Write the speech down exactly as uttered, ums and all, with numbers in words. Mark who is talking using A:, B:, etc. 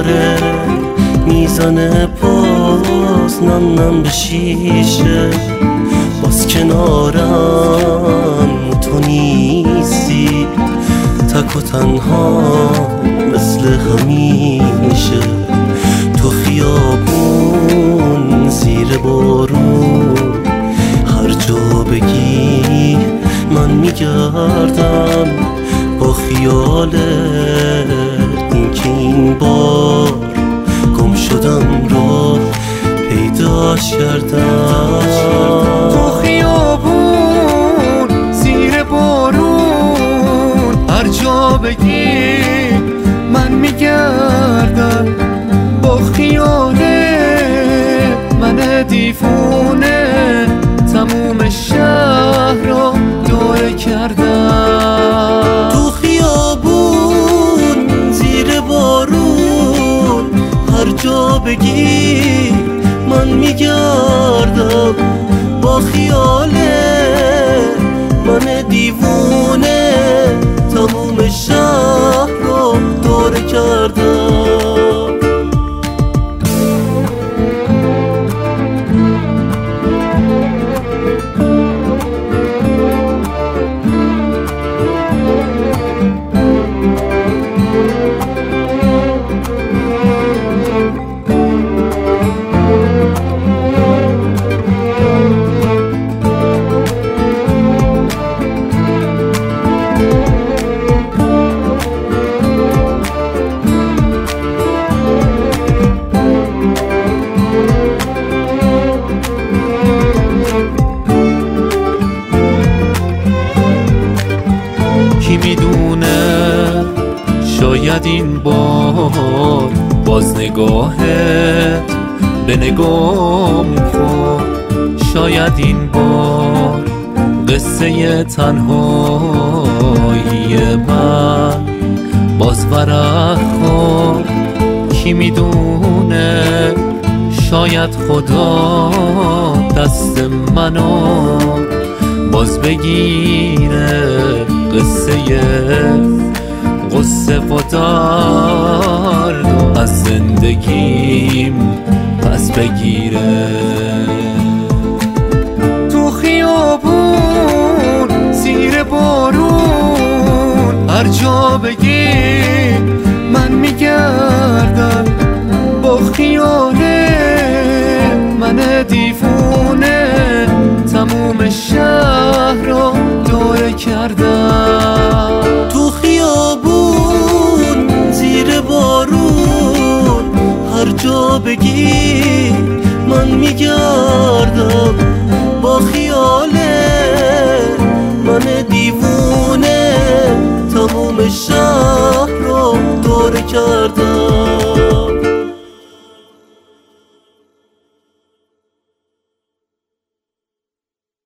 A: داره میزنه پاس نم نم به شیشه، باز کنارم تو نیستی، تک و تنها مثل همیشه. تو خیابون زیر بارون هر جا بگی من میگردم با خیالت، این که این بار گم شدم را پیداش کردم.
B: تو خیابون زیر بارون هر جا بگی من میگردم با خیالت، من دیوونه تموم شهر را دوره کردم.
A: تو خیابون زیر بارون هر جا بگی من میگردم با خیالت، من دیوونه تموم شهر را دوره کردم.
B: کی میدونه شاید این بار باز نگاهت به نگام خورد، شاید این بار قصه تنهایی من باز ورق خورد. کی میدونه شاید خدا دست منو باز بگیره، قصه غصه و درد از زندگیم پس بگیره. تو خیابون زیر بارون هر جا بگی من میگردم با خیاله، من دیوونه تموم شهر را دوره کردم.
A: تو خیابون زیر بارون هر جا بگی من میگردم با خیاله، من دیوونه تموم شهر را دوره کردم.